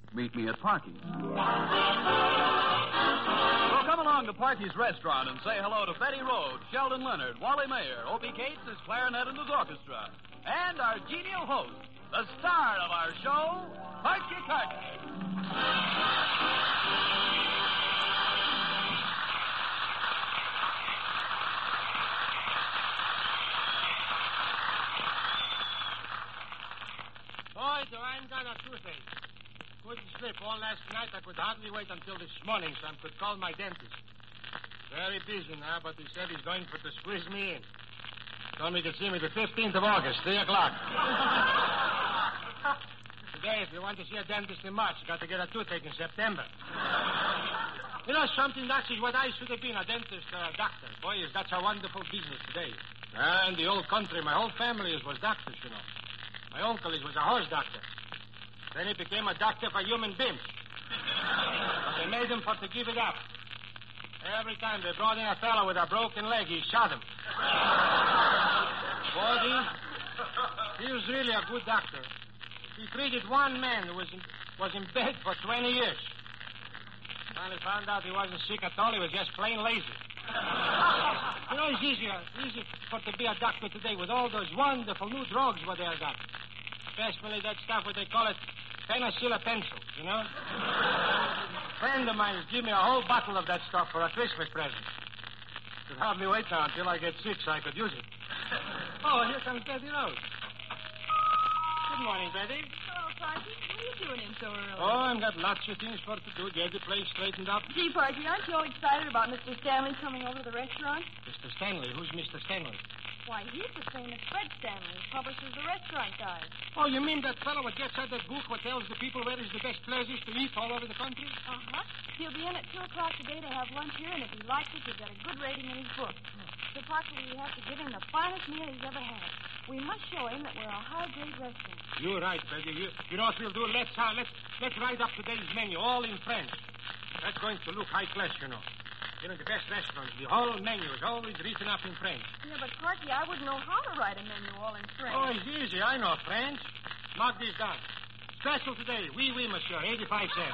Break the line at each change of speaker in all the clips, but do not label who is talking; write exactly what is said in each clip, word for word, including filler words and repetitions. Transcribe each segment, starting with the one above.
meet me at Parky's. So come along to Parky's Restaurant and say hello to Betty Rhodes, Sheldon Leonard, Wally Mayer, Opie Cates, his clarinet and his orchestra, and our genial host, the star of our show, Parky Carton.
Boy, do I got a toothache. Couldn't sleep all last night. I could hardly wait until this morning so I could call my dentist. Very busy now, but he said he's going for to squeeze me in. Told me he could see me the fifteenth of August, three o'clock. Today, if you want to see a dentist in March, you got to get a toothache in September. You know something? That is what I should have been, a dentist or a doctor. Boy, is that's a wonderful business today. Uh, in the old country, my whole family is, was doctors, you know. My uncle he was a horse doctor. Then he became a doctor for human beings. But they made him for to give it up. Every time they brought in a fellow with a broken leg, he shot him. Boy, he, he was really a good doctor. He treated one man who was in, was in bed for twenty years. Finally found out he wasn't sick at all. He was just plain lazy. You know, it's easier, easy for to be a doctor today with all those wonderful new drugs what they have got. Especially that stuff what they call it penicillin pencils, you know? A friend of mine has given me a whole bottle of that stuff for a Christmas present. Could hardly wait now until I get sick so I could use it. Oh, here comes Betty Rose. Good morning, Betty.
Hello, Parky. What are you doing in so early?
Oh, I've got lots of things for to do. Get the place straightened up.
Gee, Parky, aren't you all excited about Mister Stanley coming over to the restaurant?
Mister Stanley? Who's Mister Stanley?
Why, he's the famous Fred Stanley who publishes the restaurant guide.
Oh, you mean that fellow what gets out that book what tells the people where is the best places to eat all over the country?
Uh-huh. He'll be in at two o'clock today to have lunch here, and if he likes it, he'll get a good rating in his book. So, Parky, we have to give him the finest meal he's ever had. We must show him that we're a high-grade restaurant.
You're right, Betty. You, you know what we'll do? Let's, uh, let's, let's write up today's menu, all in French. That's going to look high class, you know. You know, the best restaurants, the whole menu is always written up in French.
Yeah, but, Parky, I wouldn't know how to write a menu all in French.
Oh, it's easy. I know French. Mark this down. Special today. Oui, oui, monsieur. eighty-five cents.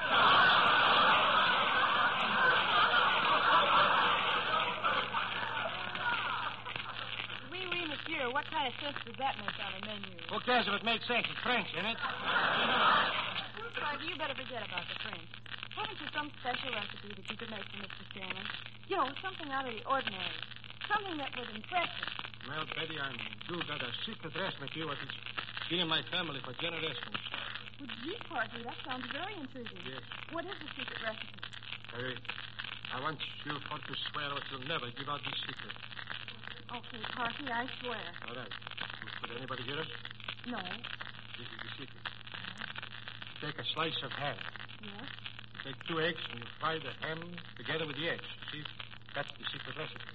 Oui, oui, monsieur. What kind of sense does that make on a menu?
Who cares if it makes sense? It's French, isn't it?
Parky, you better forget about the French. Haven't you some special recipe that you could make for Mister Stanley? You know, something out of the ordinary. Something that would impress him.
Well, Betty, I do got a secret recipe what has been in my family for generations.
Well, gee, Parky, that sounds very intriguing.
Yes.
What is the secret recipe?
Harry, I want you for to swear that you'll never give out this secret.
Okay, Parky, I swear.
All right. Could anybody hear us?
No.
This is the secret. Take a slice of ham.
Yes?
Take two eggs and you fry the ham together with the eggs. See? That's the secret recipe.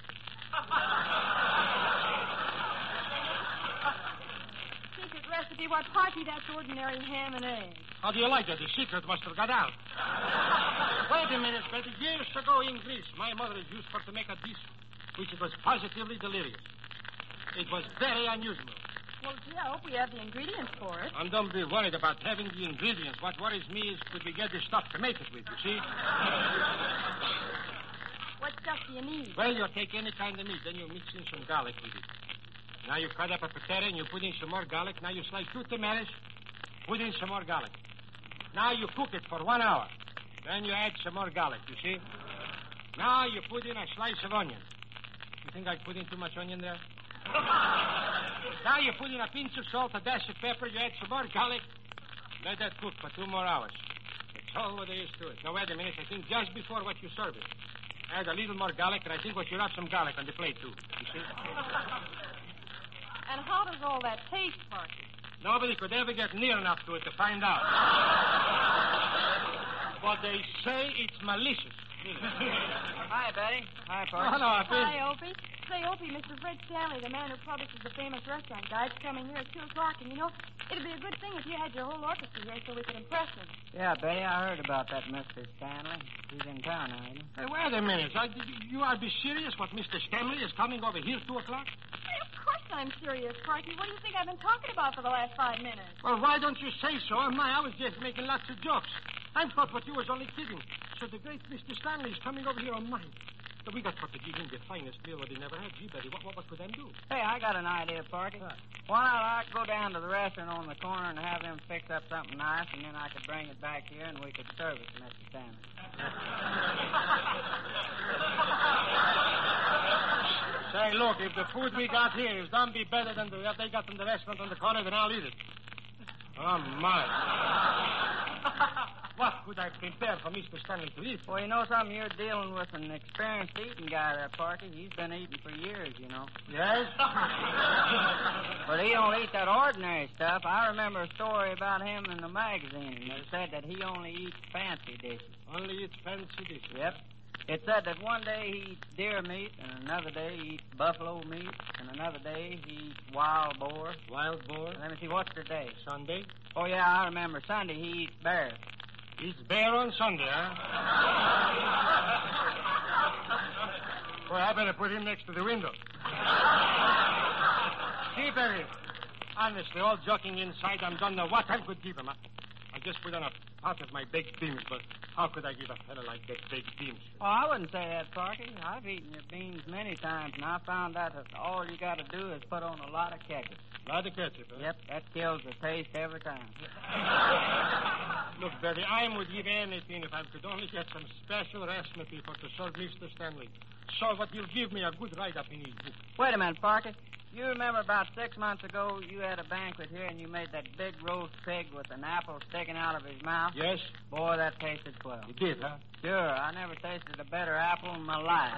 Secret recipe? What, Parky? That's ordinary ham and eggs.
How do you like it? The secret must have got out. Wait a minute, Betty. Years ago in Greece, my mother used for to make a dish which was positively delirious. It was very unusual.
Well, gee, I hope we have the ingredients for it.
And don't be worried about having the ingredients. What worries me is could we get the stuff to make it with, you see?
What stuff do you need?
Well, you take any kind of meat, then you mix in some garlic with it. Now you cut up a potato and you put in some more garlic. Now you slice two tomatoes, put in some more garlic. Now you cook it for one hour. Then you add some more garlic, you see? Now you put in a slice of onion. You think I put in too much onion there? Now you put in a pinch of salt, a dash of pepper, you add some more garlic. Let that cook for two more hours. That's all what there is to it. Now, wait a minute. I think just before what you serve it, add a little more garlic, and I think what you rub some garlic on the plate, too. You see?
And how does all that taste, Parky?
Nobody could ever get near enough to it to find out. But they say it's malicious.
Hi, Betty. Hi, Parky.
Oh, hello, Opie.
Hi, Opie. Say, Opie, Mister Fred Stanley, the man who publishes the famous restaurant guide's coming here at two o'clock, and you know, it'd be a good thing if you had your whole orchestra here so we could impress him.
Yeah, Betty, I heard about that Mister Stanley. He's in town, ain't he?
Hey, wait a minute. I, you are be serious? What, Mister Stanley is coming over here two o'clock?
Hey, of course I'm serious, Parky. What do you think I've been talking about for the last five minutes?
Well, why don't you say so? My, I was just making lots of jokes. I thought what you was only kidding. So the great Mister Stanley's coming over here on mine. So we got got to give him the finest meal what he never had. Gee, Betty, what, what, what could them do?
Hey, I got an idea, Parky.
What?
Why not I go down to the restaurant on the corner and have them fix up something nice, and then I could bring it back here and we could serve it to Mister Stanley.
Say, look, if the food we got here is done be better than the, what they got in the restaurant on the corner, then I'll eat it. Oh, my. What could I prepare for Mister Stanley to eat?
Well, you know something? You're dealing with an experienced eating guy there, Parky. He's been eating for years, you know.
Yes?
But he don't eat that ordinary stuff. I remember a story about him in the magazine. It said that he only eats fancy dishes.
Only eats fancy dishes?
Yep. It said that one day he eats deer meat, and another day he eats buffalo meat, and another day he eats wild boar.
Wild boar?
Let me see, what's the day?
Sunday?
Oh, yeah, I remember. Sunday he eats bear.
Eats bear on Sunday, huh? Well, I better put him next to the window. Keep him. Honestly, all joking inside, I don't know what I could give him. I, I just put on a pot of my baked beans, but how could I give a fellow like that baked beans?
Well, I wouldn't say that, Parky. I've eaten your beans many times, and I found out that all you got to do is put on a lot of ketchup.
A lot of ketchup, huh?
Yep, that kills the taste every time.
Look, Betty, I would give anything if I could only get some special recipe for to serve Mister Stanley. So what you'll give me a good write-up in his book.
Wait a minute, Parky. You remember about six months ago you had a banquet here and you made that big roast pig with an apple sticking out of his mouth?
Yes?
Boy, that tasted swell.
You did, huh?
Sure. I never tasted a better apple in my life.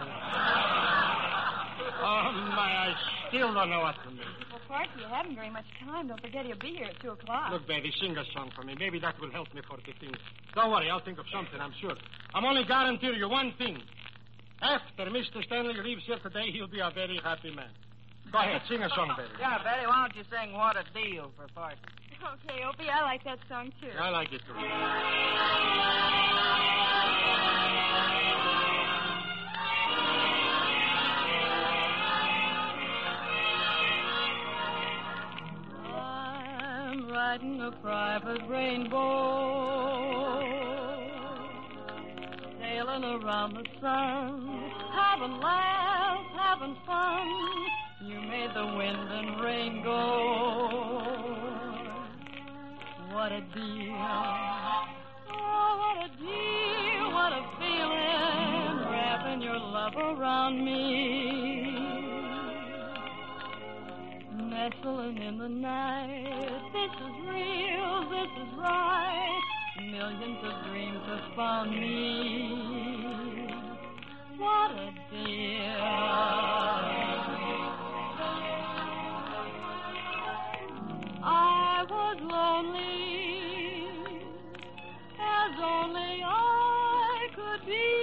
Oh, my, I still don't know what to make.
Well, Parky, you haven't very much time. Don't forget he'll be here at two o'clock.
Look, Betty, sing a song for me. Maybe that will help me for the thing. Don't worry, I'll think of something, I'm sure. I'm only guaranteeing you one thing. After Mister Stanley leaves here today, he'll be a very happy man. Go ahead, sing a song, Betty.
Yeah, Betty, why don't you sing What a Deal for Parky?
Okay, Opie, I like that song, too.
I like it, too.
I'm riding a private rainbow, sailing around the sun, having laughs, having fun. You made the wind and rain go. What a deal. Oh, what a deal, what a feeling, wrapping your love around me. Nestling in the night, this is real, this is right. Millions of dreams have found me. What a deal. I was lonely, as only I could be.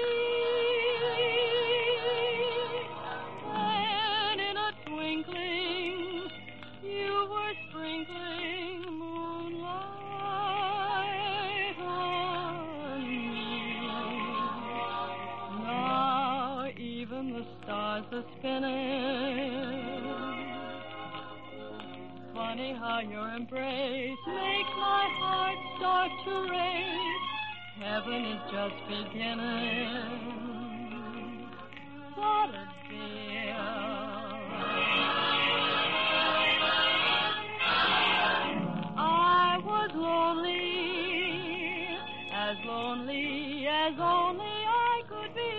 When in a twinkling, you were sprinkling moonlight on me. Now even the stars are spinning. Funny how your embrace makes my heart start to race. Heaven is just beginning. What a deal. I was lonely, as lonely as only I could be.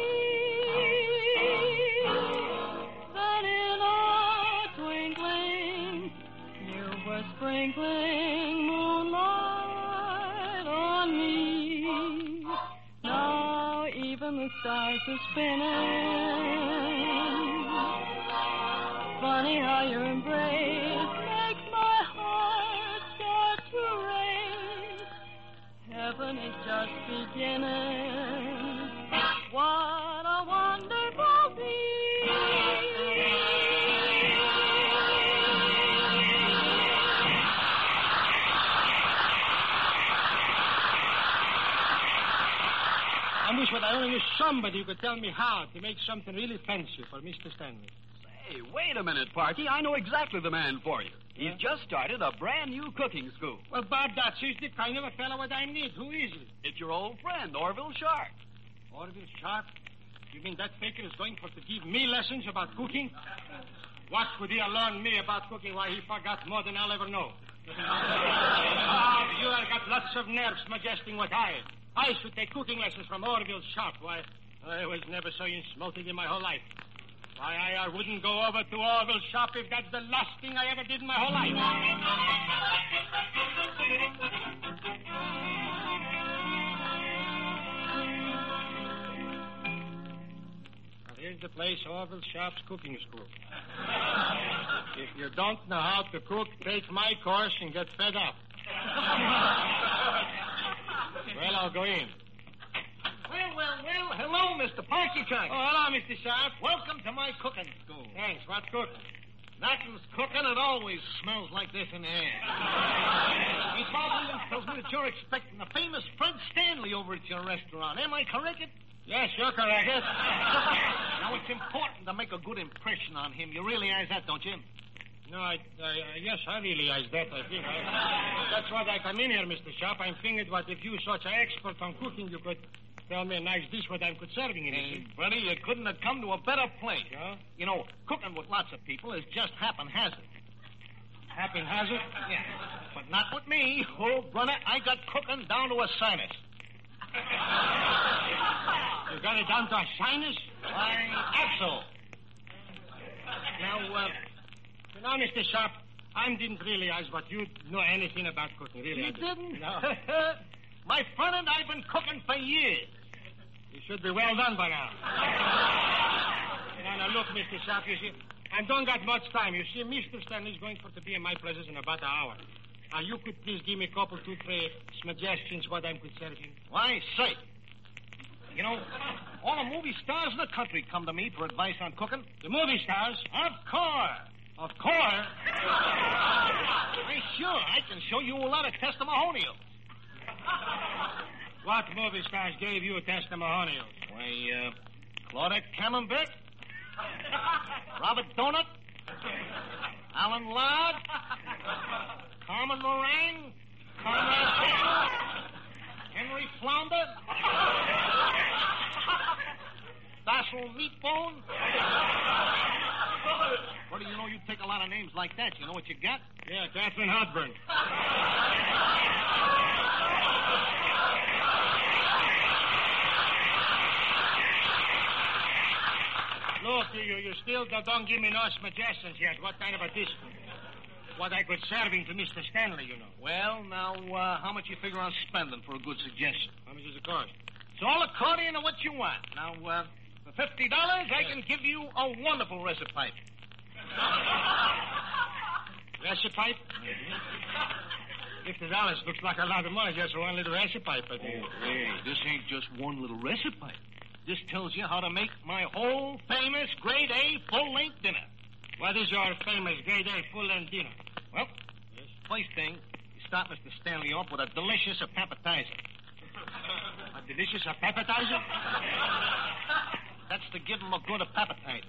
But in a twinkling, sprinkling moonlight on me. Now even the stars are spinning. Funny how your embrace makes my heart start to race. Heaven is just beginning. What a wonderful deal.
I wish what I only knew somebody who could tell me how to make something really fancy for Mister Stanley.
Say,
Hey, wait a minute, Parky. I know exactly the man for you. He's just started a brand new cooking school.
Well, Bob, that's the kind of a fellow what I need. Who is it?
It's your old friend, Orville Sharp.
Orville Sharp? You mean that faker is going for to give me lessons about cooking? What could he learn me about cooking? Why, he forgot more than I'll ever know. Ah, you have got lots of nerves suggesting what I... I should take cooking lessons from Orville Sharp. Why, I was never so insulted in my whole life. Why, I, I wouldn't go over to Orville Sharp if that's the last thing I ever did in my whole life. Now, here's the place, Orville Sharp's cooking school. If you don't know how to cook, take my course and get fed up. Well, I'll go in.
Well, well, well, hello, Mister Parkycock.
Oh, hello, Mister Sharp.
Welcome to my cooking school.
Thanks. What's cooking?
Nothing's cooking. It always smells like this in here. He probably tells me that you're expecting the famous Fred Stanley over at your restaurant. Am I correct?
Yes, you're correct.
Now, it's important to make a good impression on him. You realize that, don't you?
No, I, I, I yes, I realize that, I think. I, that's what I come in here, Mister Sharp. I'm thinking what if you such an expert on cooking, you could tell me a nice dish what I'm good serving in
Hey,
it.
buddy, you couldn't have come to a better place.
Yeah?
You know, cooking with lots of people is just happen-hazard.
Happen-hazard?
Yeah, but not with me. Oh, brother, I got cooking down to a sinus.
You got it down to a sinus?
Why, Axel. Now, uh...
Now, Mister Sharp, I didn't realize what you know anything about cooking, really.
You didn't?
No.
My friend and I've been cooking for years.
You should be well done by now. Now, now, look, Mister Sharp, you see, I don't got much time. You see, Mister Stanley's going for to be in my presence in about an hour. Now, you could please give me a couple, two, three suggestions what I'm good serving.
Why, say. You know, all the movie stars in the country come to me for advice on cooking.
The movie stars?
Of course.
Of course.
Hey, sure, I can show you a lot of testimonials.
What movie stars gave you a testimonial?
Why, uh, Claudette Camembert, Robert Donut, Alan Ladd, Carmen Moran, Conrad Taylor, Henry Flounder, Basil Meatbone. What do you know? You take a lot of names like that. You know what you got?
Yeah, Catherine Hotburn. Look, you, you still don't give me no suggestions yet. What kind of a dish? What I could serving to Mister Stanley, you know.
Well, now, uh, how much you figure on spending for a good suggestion?
How much does it cost?
It's all according to what you want. Now, uh, for fifty dollars, I can give you a wonderful recipe.
Recipe? Fifty dollars looks like a lot of money just for one little recipe. But, uh,
Hey, this ain't just one little recipe. This tells you how to make my whole famous grade A full-length dinner.
what is your famous grade A full-length dinner?
Well, first thing, you start Mister Stanley off with a delicious appetizer.
A delicious appetizer?
That's to give him a good appetite.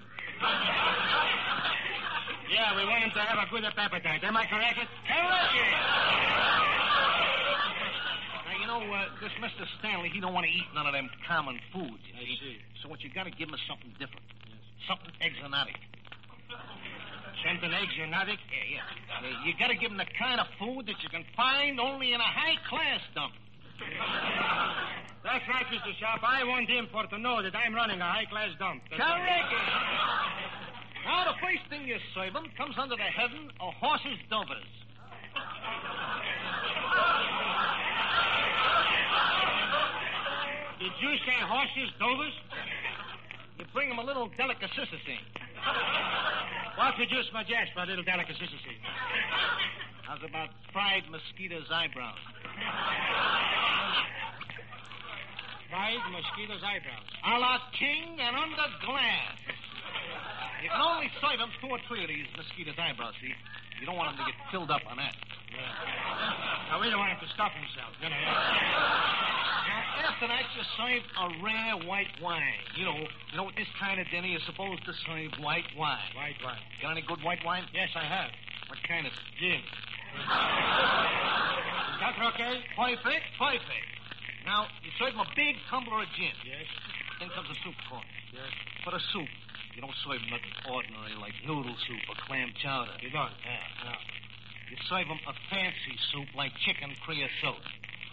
Yeah, we want him to have a good appetite. Am I correct?
Correct. Now, you know, uh, this Mister Stanley, he don't want to eat none of them common foods. You
I see.
So what you got to give him is something different. Something exotic.
Something exotic?
Yeah, yeah. yeah you got to give him the kind of food that you can find only in a high-class dump.
That's right, Mister Sharp. I want him for to know that I'm running a high-class dump. That's
Correct.
right.
Now, the first thing you serve him comes under the heading of horses' dovers.
Did you say horses, dovers?
You bring him a little delicacy.
What would you suggest for a little delicacy?
How's about fried mosquito's eyebrows?
Fried mosquito's eyebrows.
A la king and under glass. You can only serve him two or three of these mosquito's eyebrows, see? You don't want him to get filled up on that.
Yeah. Now, we don't want him to stuff himself, you know.
Now, after that, you you serve a rare white wine. You know, you know, at this kind of dinner, you're supposed to serve white wine.
White wine.
Got any good white wine?
Yes, I have.
What kind of?
Gin. Is that okay?
Perfect, perfect. Now, you serve him a big tumbler of gin.
Yes.
Then comes the soup course.
Yes.
For the soup, you don't serve nothing ordinary like noodle soup or clam chowder.
You don't?
Yeah.
No.
You serve him a fancy soup like chicken creosote.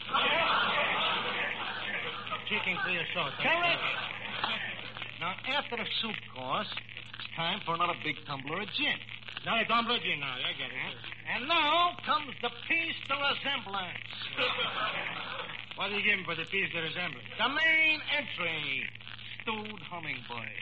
Chicken creosote.
Correct. Now, after the soup course, it's time for another big tumbler of gin.
Now, it's tumbler gin now. I get it.
And now comes the piece de resemblance.
What do you give him for the piece de resemblance?
The main entry, stewed hummingbird.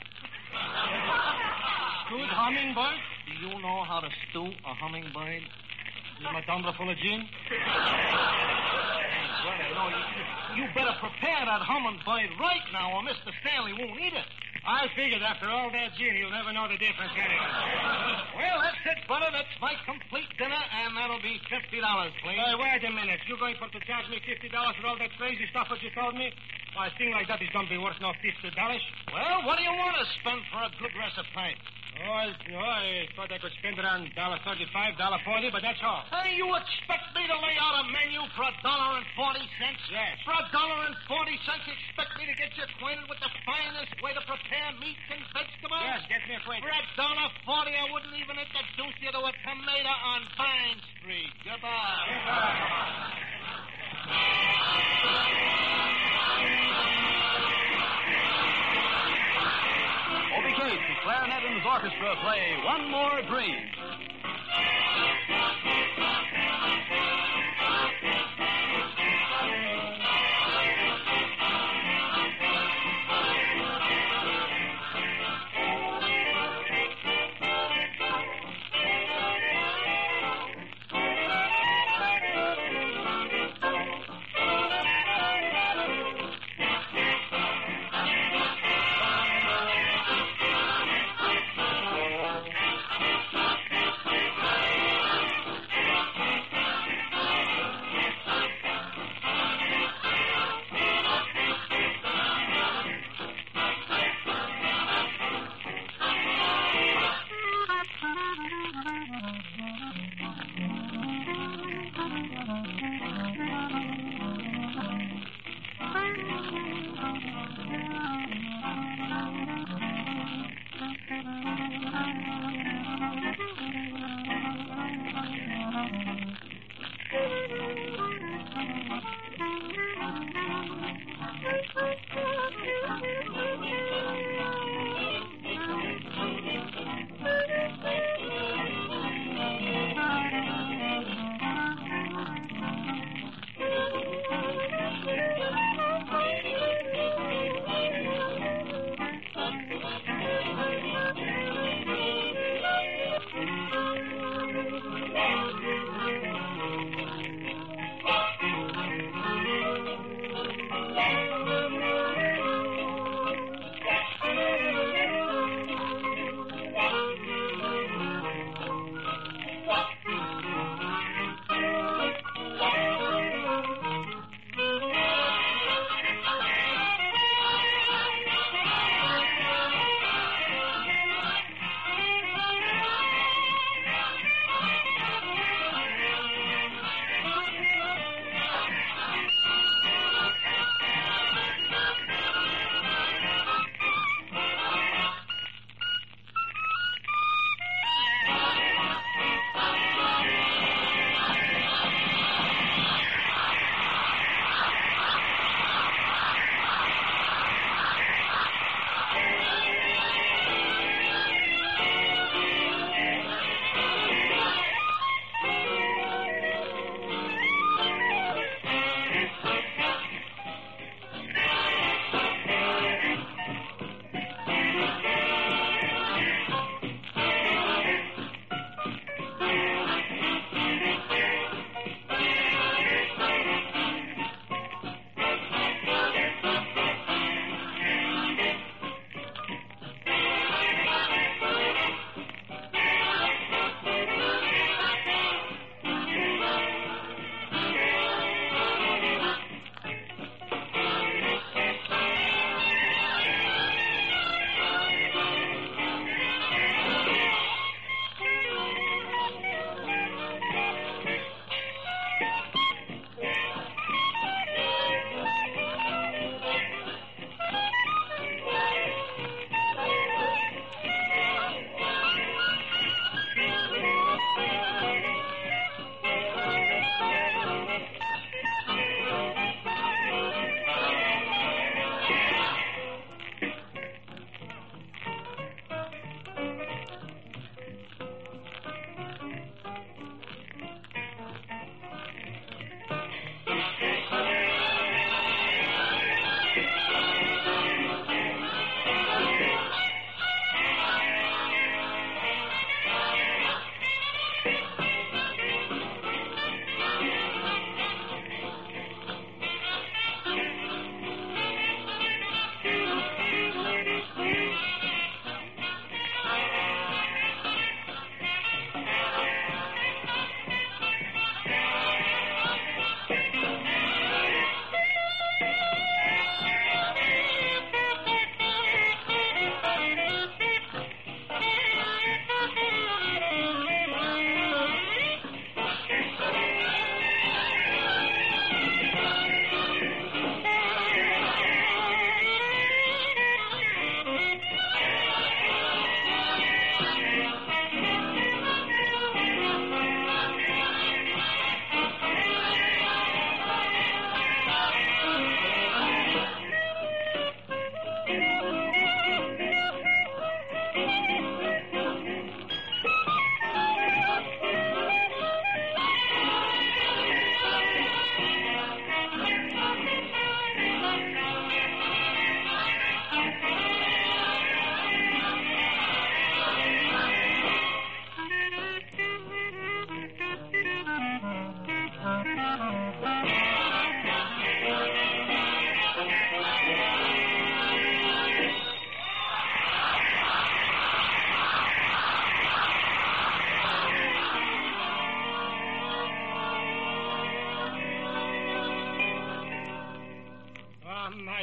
Stewed hummingbird?
Do you know how to stew a hummingbird?
Give him a tumbler full of gin?
Brother, no, you, you better prepare that hummingbird right now, or Mister Stanley won't eat it.
I figured after all that gin, you'll never know the difference anyway.
Well, that's it, brother. That's my complete dinner, and that'll be fifty dollars, please.
Hey, wait a minute. You going for to charge me fifty dollars for all that crazy stuff that you told me? Why, a thing like that is going to be worth no fifty dollars.
Well, what do you want to spend for a good recipe?
Oh, I, oh, I thought I could spend around one dollar thirty-five, one dollar forty, but that's all.
Hey, you expect me to lay out a menu for a dollar and forty cents?
Yes.
For a dollar and forty cents, you expect me to get you acquainted with the finest way to prepare meats and vegetables?
Yes, get me acquainted.
For a dollar forty, I wouldn't even introduce you to a tomato on Vine Street. Goodbye.
Goodbye.
Obie Cates, the clarinet and his orchestra play One More Dream.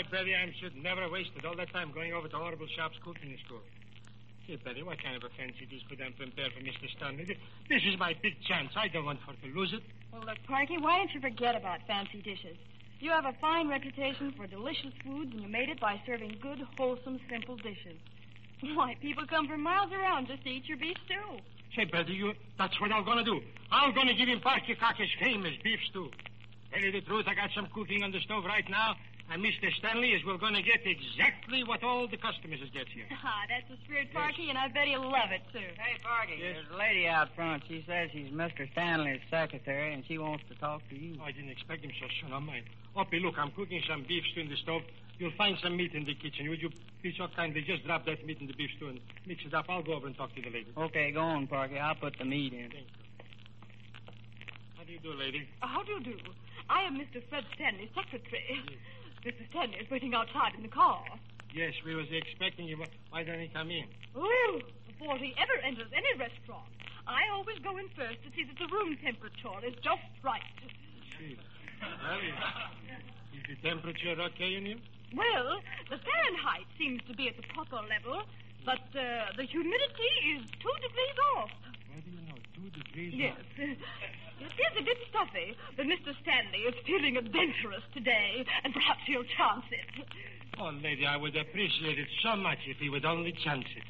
right, Betty. I should never have wasted all that time going over to Horrible Shop's cooking school. Say, Betty, what kind of a fancy dish for them to prepare for Mister Stanley? This is my big chance. I don't want her to lose it.
Well, look, Parky, why don't you forget about fancy dishes? You have a fine reputation for delicious foods, and you made it by serving good, wholesome, simple dishes. Why, people come from miles around just to eat your beef stew.
Say, Betty, you, that's what I'm going to do. I'm going to give him Parky Cocker's famous beef stew. Tell you the truth, I got some cooking on the stove right now, and Mister Stanley is we're going to get exactly what all the customers get here.
Ah, that's the spirit, Parky, yes. And I bet he'll love it, too.
Hey, Parky,
yes.
There's a lady out front. She says she's Mister Stanley's secretary, and she wants to talk to you.
Oh, I didn't expect him so soon. Oh, my. Opie, look, I'm cooking some beef stew in the stove. You'll find some meat in the kitchen. Would you be so kind to just drop that meat in the beef stew and mix it up? I'll go over and talk to the lady.
Okay, go on, Parky. I'll put the meat in.
Thank you. How do you do, lady?
Uh, how do you do? I am Mister Fred Stanley's secretary.
Yes.
Mister Stanley is waiting outside in the car.
Yes, we was expecting you. Why don't he come in?
Oh, before he ever enters any restaurant, I always go in first to see that the room temperature is just right.
See. Well, is, is the temperature okay in here?
Well, the Fahrenheit seems to be at the proper level, but uh, the humidity is two degrees off.
How do you know? Two degrees
Yes.
off?
It is a bit stuffy, but Mister Stanley is feeling adventurous today, and perhaps he'll chance it.
Oh, lady, I would appreciate it so much if he would only chance it.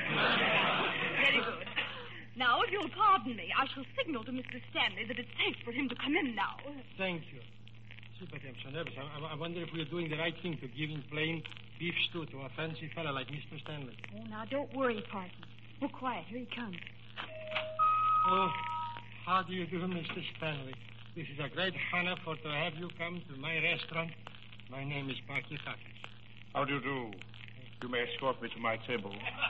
Very good. Now, if you'll pardon me, I shall signal to Mister Stanley that it's safe for him to come in now.
Thank you. See, but I'm so nervous. I, I wonder if we're doing the right thing to give him plain beef stew to a fancy fella like Mister Stanley.
Oh, now, don't worry, Parky. Oh, quiet. Here he comes.
Oh, how do you do, Mister Stanley? This is a great honor for to have you come to my restaurant. My name is Parky Cocker.
How do you do? You may escort me to my table.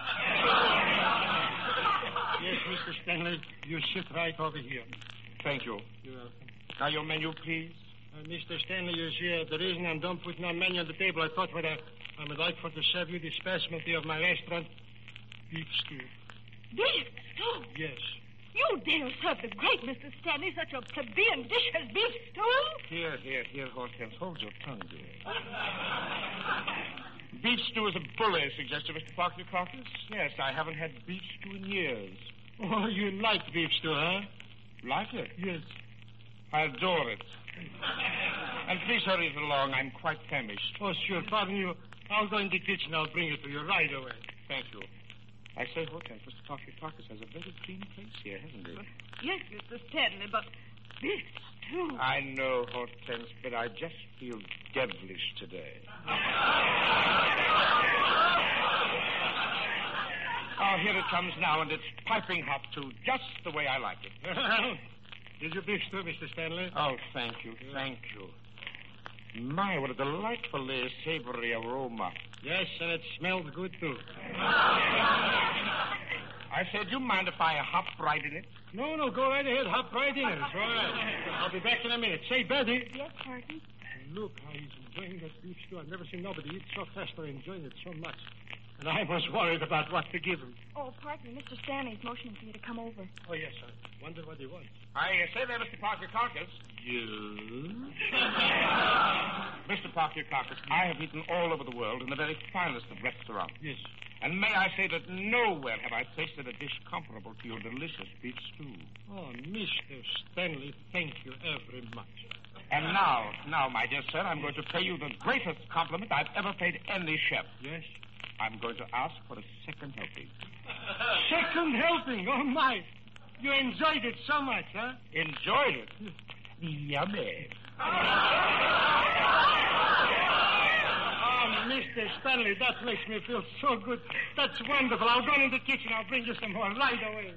Yes, Mister Stanley, you sit right over here.
Thank you.
You're welcome.
Now, your menu, please.
Uh, Mister Stanley, you see, uh, the reason I don't put no menu on the table, I thought what I, I would like for to serve you the specialty of my restaurant, beef stew.
Beef stew?
Yes.
You dare serve the great Mister Stanley such a plebeian dish as beef stew?
Here, here, here, Hortense. Hold your tongue, dear. Beef stew is a bully suggestion, Mister Parker Caucus. Yes, I haven't had beef stew in years.
Oh, you like beef stew, huh?
Like it?
Yes.
I adore it. And please hurry it along. I'm quite famished.
Oh, sure. Pardon you. I'll go in the kitchen. I'll bring it to you right away.
Thank you. I say, Hortense, Mister Parker Caucus has a very clean place here, hasn't he?
Yes, Mister Stanley, but beef stew.
I know, Hortense, but I just feel devilish today. Oh, here it comes now, and it's piping hot, too, just the way I like it.
Is your beef stew, Mister Stanley?
Oh, thank you, thank you. My, what a delightfully savory aroma.
Yes, and it smells good, too.
I said, do you mind if I hop right in it?
No, no, go right ahead. Hop right in it. It's all right. I'll be back in a minute. Say, Betty.
Yes, Parky?
Look how he's enjoying that beef stew. I've never seen nobody eat so fast or enjoying it so much. And I was worried about what to give him.
Oh, Parky, Mister Stanley's motioning for you to come over.
Oh, yes, I wonder what he wants.
I uh, say there, Mister Parker Caucus.
You?
Mister Parker Caucus, I have eaten all over the world in the very finest of restaurants.
Yes.
And may I say that nowhere have I tasted a dish comparable to your delicious beef stew.
Oh, Mister Stanley, thank you very much.
And now, now, my dear sir, I'm going to pay you the greatest compliment I've ever paid any chef.
Yes?
I'm going to ask for a second helping.
Second helping? Oh, my. You enjoyed it so much, huh?
Enjoyed it? Yummy.
Oh, Mister Stanley, that makes me feel so good. That's wonderful. I'll go in the kitchen. I'll bring you some more right away.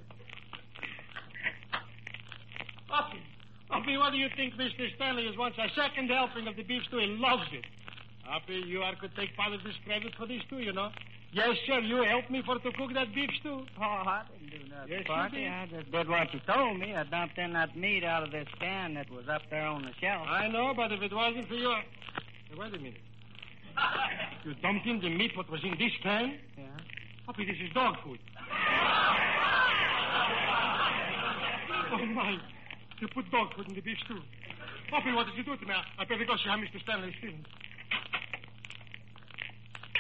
Uppy, Uppy, what do you think Mister Stanley is wants a second helping of the beef stew? He loves it. Uppy, you are could take part of this credit for this too, you know. Yes, sir. You helped me for to cook that beef stew.
Oh, I didn't do nothing,
Yes, you
Parky.
did.
I just did what you told me. I dumped in that meat out of this can that was up there on the shelf.
I know, but if it wasn't for you... Hey, wait a minute. You dumped in the meat what was in this can?
Yeah.
Uppy, this is dog food. Oh, my. You put dog food in the beef stew. Uppy, what did you do to me? I better go see how Mister Stanley is feeling.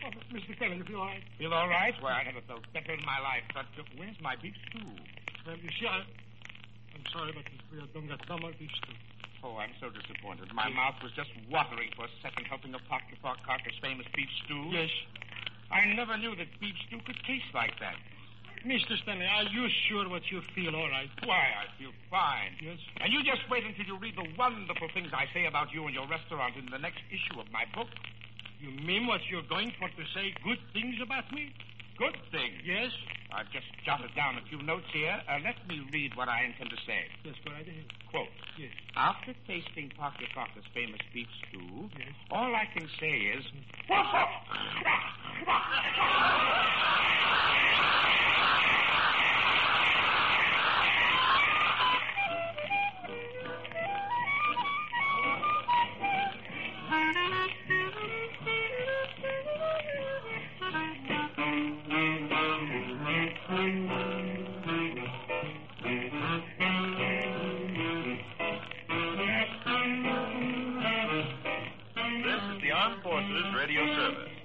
Oh, Mister Kelly, you feel all right?
Feel all right? Well, I never felt better in my life. But uh, where's my beef stew?
Well, you see, I, I'm sorry, but we don't get no more beef stew.
Oh, I'm so disappointed. My mouth was just watering for a second, helping to Parker Parker's famous beef stew.
Yes.
I never knew that beef stew could taste like that.
Mister Stanley, are you sure what you feel all right?
Why, I feel fine.
Yes.
And you just wait until you read the wonderful things I say about you and your restaurant in the next issue of my book.
You mean what you're going for to say good things about me?
Good things.
Yes?
I've just jotted down a few notes here. Uh, let me read what I intend to say.
Yes, go right ahead.
Quote.
Yes.
After tasting Parker Parker's famous beef stew,
Yes.
all I can say is...
This is the Armed Forces Radio Service.